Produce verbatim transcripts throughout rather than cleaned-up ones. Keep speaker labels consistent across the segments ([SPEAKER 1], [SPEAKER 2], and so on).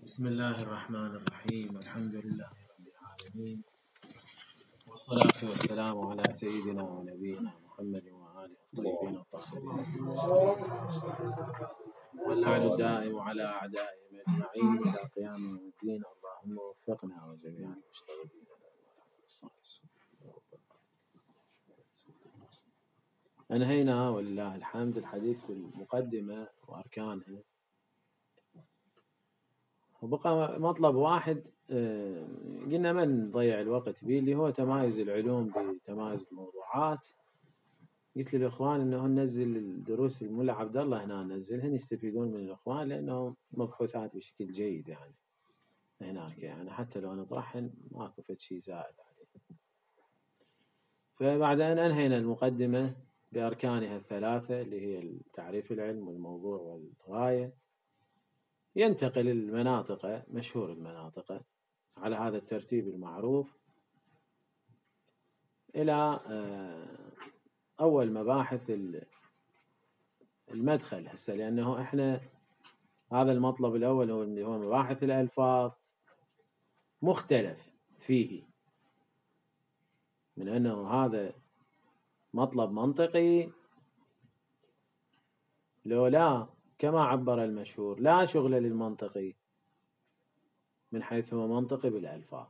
[SPEAKER 1] بسم الله الرحمن الرحيم. الحمد لله رب العالمين، والصلاة والسلام على سيدنا ونبينا محمد وآله الطيبين الطاهرين، واللعن الدائم على أعدائهم أجمعين إلى قيام يوم الدين. اللهم وفقنا وجميع المشتغلين. أنهينا ولله الحمد الحديث في المقدمة وأركانها، وبقى مطلب واحد قلنا ما نضيع الوقت به، اللي هو تمايز العلوم بتمايز الموضوعات. قلت للإخوان إنه ننزل الدروس الملا عبد الله هنا، ننزلهن يستفيدون من الإخوان، لأنه مبحوثات بشكل جيد يعني هناك، يعني حتى لو نطرحهن ماكو فد شيء زائد عليه. فبعد أن أنهينا المقدمة بأركانها الثلاثة اللي هي تعريف العلم والموضوع والغاية، ينتقل المناطق، مشهور المناطق على هذا الترتيب المعروف، إلى أول مباحث المدخل هسه، لأنه إحنا هذا المطلب الأول هو اللي هو مباحث الألفاظ مختلف فيه، من أنه هذا مطلب منطقي لو لا كما عبر المشهور لا شغل للمنطقي من حيث هو منطقي بالألفاظ.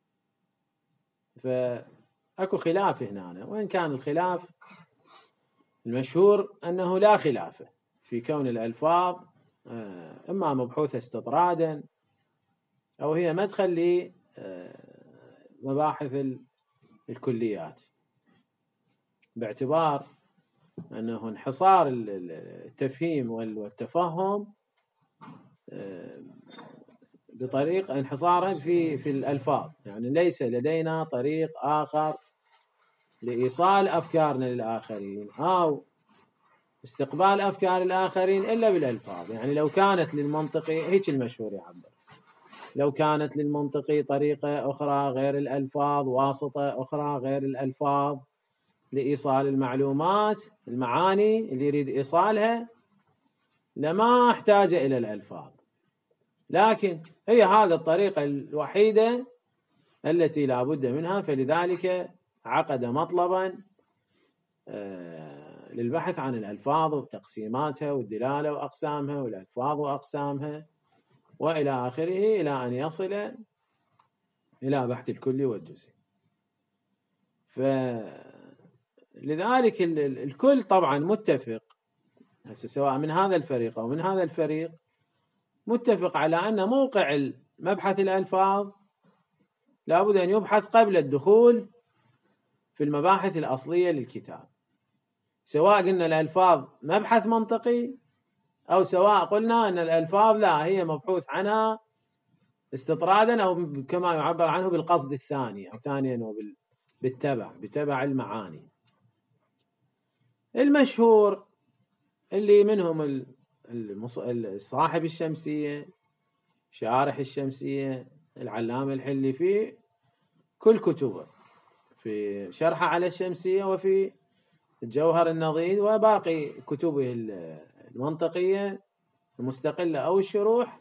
[SPEAKER 1] فأكو خلاف هنا، وإن كان الخلاف المشهور أنه لا خلاف في كون الألفاظ إما مبحوثة استطرادا أو هي مدخل لمباحث الكليات، باعتبار أنه انحصار التفهيم والتفهم بطريق انحصارا في في الألفاظ، يعني ليس لدينا طريق آخر لإيصال أفكارنا للآخرين أو استقبال أفكار الآخرين إلا بالألفاظ. يعني لو كانت للمنطقي، هيك المشهور يعبر، لو كانت للمنطقي طريقة أخرى غير الألفاظ، واسطة أخرى غير الألفاظ لإيصال المعلومات المعاني اللي يريد إيصالها، لما احتاج إلى الألفاظ، لكن هي هذه الطريقة الوحيدة التي لا بد منها، فلذلك عقد مطلبا للبحث عن الألفاظ وتقسيماتها والدلالة وأقسامها والألفاظ وأقسامها وإلى آخره، إلى أن يصل إلى بحث الكل والجزء. فلذلك الكل طبعا متفق هسه، سواء من هذا الفريق أو من هذا الفريق، متفق على أن موقع مبحث الألفاظ لابد أن يبحث قبل الدخول في المباحث الأصلية للكتاب، سواء قلنا الألفاظ مبحث منطقي أو سواء قلنا أن الألفاظ لا هي مبحوث عنها استطرادا أو كما يعبر عنه بالقصد الثاني، أو ثانيا بالتبع بتبع المعاني. المشهور اللي منهم صاحب الشمسية، شارح الشمسية، العلامة الحلي في كل كتبه، في شرحه على الشمسية وفي الجوهر النضيد وباقي كتبه المنطقية المستقلة أو الشروح،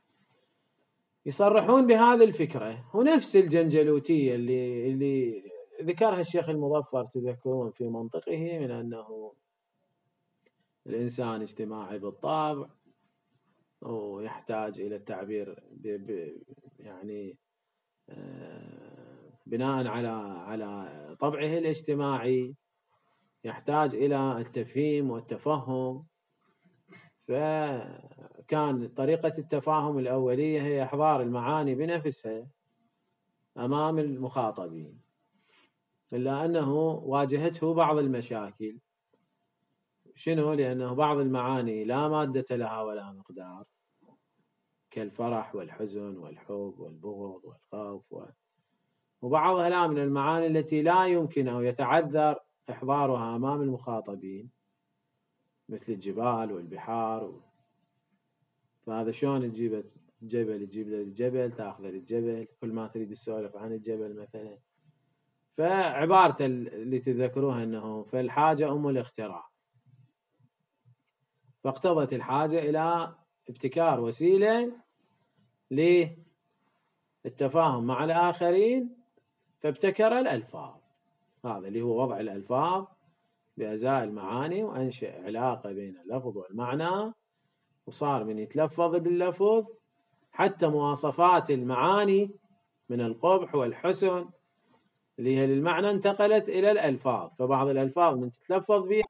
[SPEAKER 1] يصرحون بهذه الفكرة. ونفس الجنجلوتية اللي اللي ذكرها الشيخ المظفر تذكرون في منطقه، من أنه الإنسان اجتماعي بالطبع ويحتاج إلى التعبير ب ب يعني بناء على على طبعه الاجتماعي، يحتاج إلى التفهيم والتفهم. فكان طريقة التفاهم الأولية هي إحضار المعاني بنفسها أمام المخاطبين، إلا أنه واجهته بعض المشاكل. شنو؟ لأنه بعض المعاني لا مادة لها ولا مقدار، كالفرح والحزن والحب والبغض والخوف، وبعضها لا من المعاني التي لا يمكن أو يتعذر إحضارها أمام المخاطبين، مثل الجبال والبحار. فهذا شلون تجيب جبل، تجيب للجبل، تاخذ للجبل، كل ما تريد تسولف عن الجبل مثلا. فعبارة اللي تذكروها أنه فالحاجة أم الاختراع، فاقتضت الحاجة إلى ابتكار وسيلة للتفاهم مع الآخرين فابتكر الألفاظ. هذا اللي هو وضع الألفاظ بأزاء المعاني، وأنشأ علاقة بين اللفظ والمعنى، وصار من يتلفظ باللفظ حتى مواصفات المعاني من القبح والحسن اللي هي للمعنى انتقلت إلى الألفاظ. فبعض الألفاظ من تتلفظ بها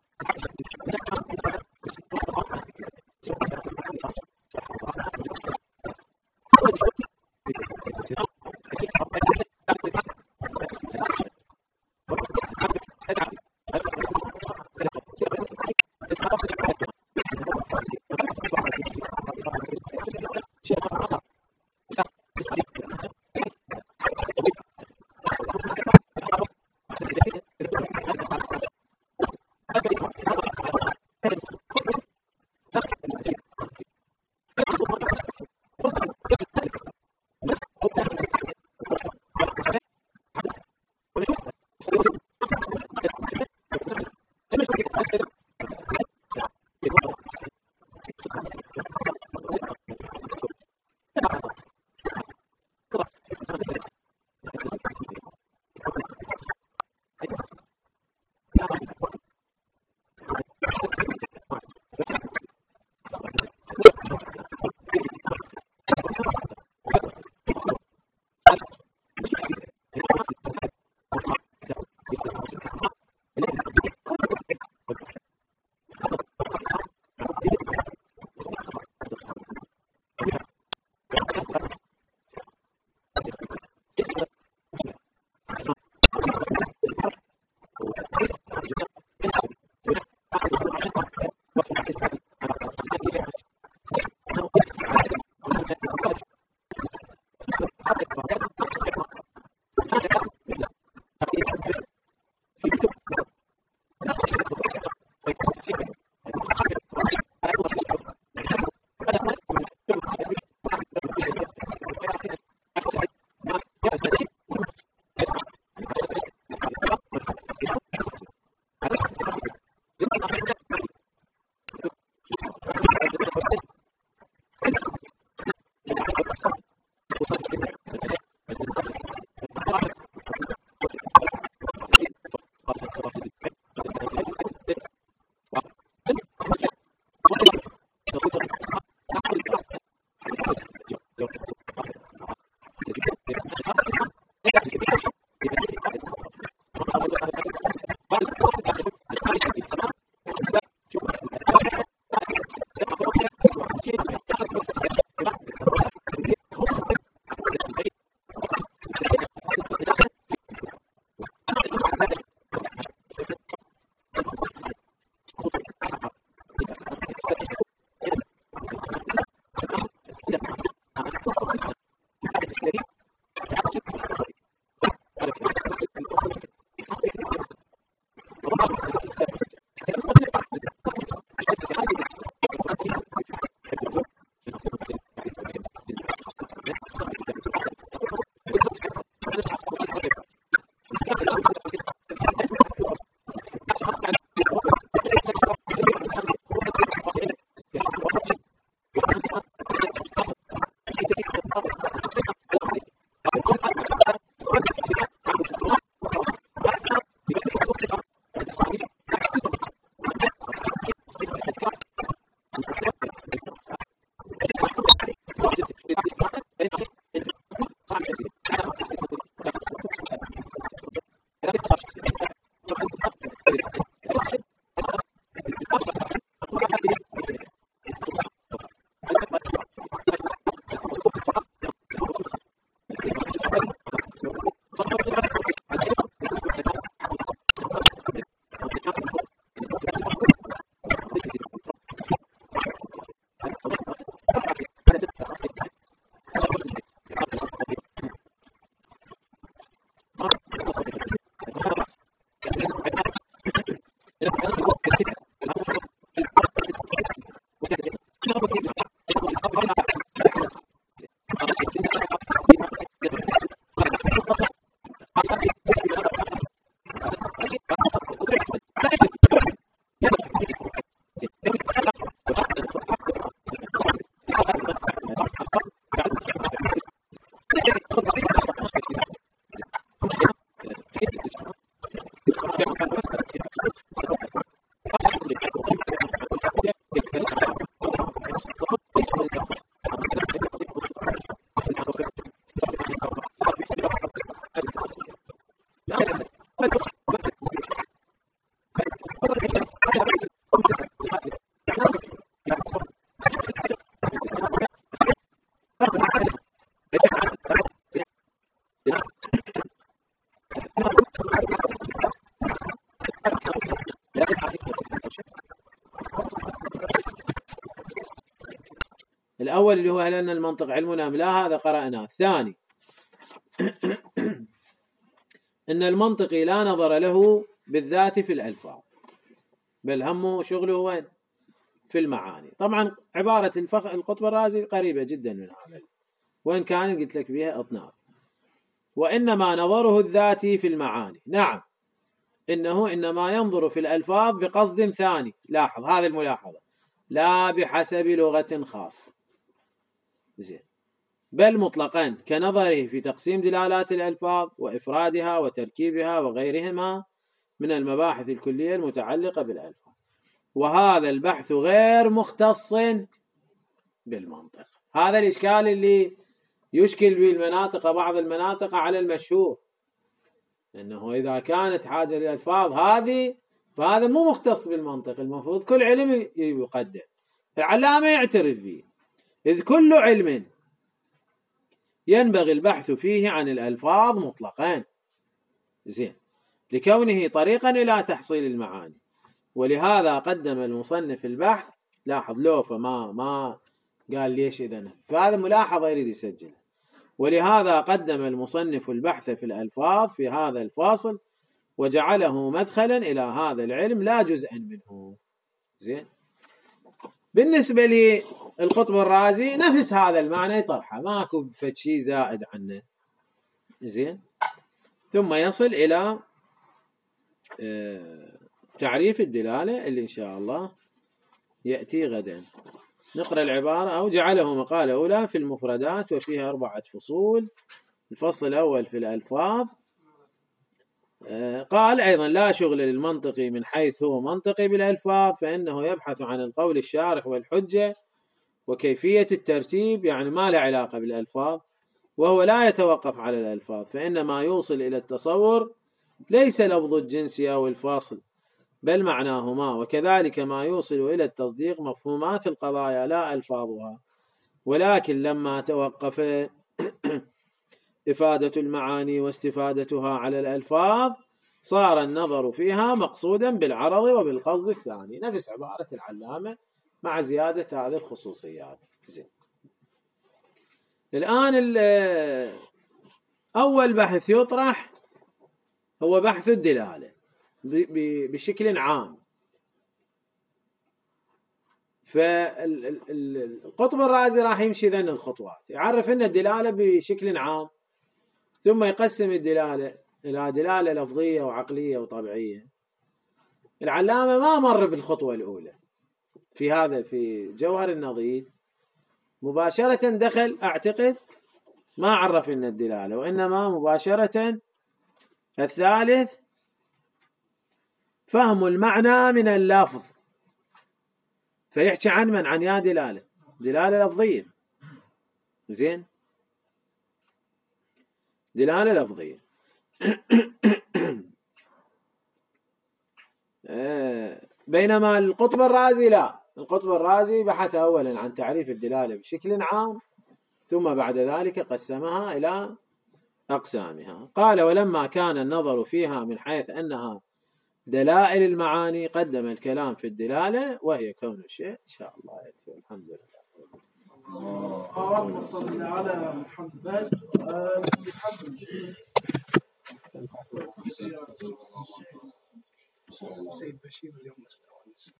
[SPEAKER 1] الأول اللي هو هل أن المنطق علم أم لا، هذا قرأناه. الثاني أن المنطقي لا نظر له بالذات في الألفاظ، بل همه شغله وين؟ في المعاني. طبعا عبارة الفخ... القطب الرازي قريبة جدا من هذا، وإن كان قلت لك بها أطناب. وإنما نظره الذاتي في المعاني. نعم، إنه إنما ينظر في الألفاظ بقصد ثاني. لاحظ هذه الملاحظة، لا بحسب لغة خاصة، زين، بل مطلقا كنظره في تقسيم دلالات الألفاظ وإفرادها وتركيبها وغيرهما من المباحث الكلية المتعلقة بالألفاظ. وهذا البحث غير مختص بالمنطق. هذا الإشكال اللي يشكل به المناطق، بعض المناطق، على المشهور، أنه إذا كانت حاجة للألفاظ هذه فهذا مو مختص بالمنطق، المفروض كل علم يقدم. العلامة يعترف به، إذ كل علم ينبغي البحث فيه عن الألفاظ مطلقا، زين، لكونه طريقا إلى تحصيل المعاني. ولهذا قدم المصنف البحث. لاحظ له فما ما قال ليش إذن، فهذا ملاحظة يريد يسجلها. ولهذا قدم المصنف البحث في الألفاظ في هذا الفاصل، وجعله مدخلا إلى هذا العلم لا جزءا منه. زين. بالنسبة للقطب الرازي نفس هذا المعنى يطرحه، ماكو شيء زائد عنه. زين. ثم يصل إلى تعريف الدلالة اللي إن شاء الله يأتي غدا. نقرأ العبارة. أو جعله مقالة أولى في المفردات وفيها أربعة فصول. الفصل الأول في الألفاظ. قال أيضا لا شغل للمنطقي من حيث هو منطقي بالألفاظ، فإنه يبحث عن القول الشارح والحجة وكيفية الترتيب، يعني ما له علاقة بالألفاظ، وهو لا يتوقف على الألفاظ، فإن ما يوصل إلى التصور ليس لفظ الجنس أو الفاصل بل معناهما، وكذلك ما يوصل إلى التصديق مفهومات القضايا لا ألفاظها. ولكن لما توقف إفادة المعاني واستفادتها على الألفاظ صار النظر فيها مقصودا بالعرض وبالقصد الثاني. نفس عبارة العلامة مع زيادة هذه الخصوصيات. زين. الآن أول بحث يطرح هو بحث الدلالة بشكل عام. فالقطب الرازي راح يمشي ذن الخطوات، يعرف أن الدلالة بشكل عام، ثم يقسم الدلالة إلى دلالة لفظية وعقلية وطبيعية. العلامة ما مر بالخطوة الأولى في هذا، في جوهر النظير مباشرة دخل، أعتقد ما عرف أن الدلالة، وإنما مباشرة الثالث فهم المعنى من اللفظ، فيحكي عن من؟ عن يا دلالة دلالة لفظية. زين، دلالة لفظية. بينما القطب الرازي لا، القطب الرازي بحث أولا عن تعريف الدلالة بشكل عام، ثم بعد ذلك قسمها إلى أقسامها. قال ولما كان النظر فيها من حيث أنها دلائل المعاني قدم الكلام في الدلالة وهي كون الشيء. إن شاء الله يأتي. الحمد لله.
[SPEAKER 2] اللهم صل على محمد وآل محمد. سيد بشير اليوم مستوى.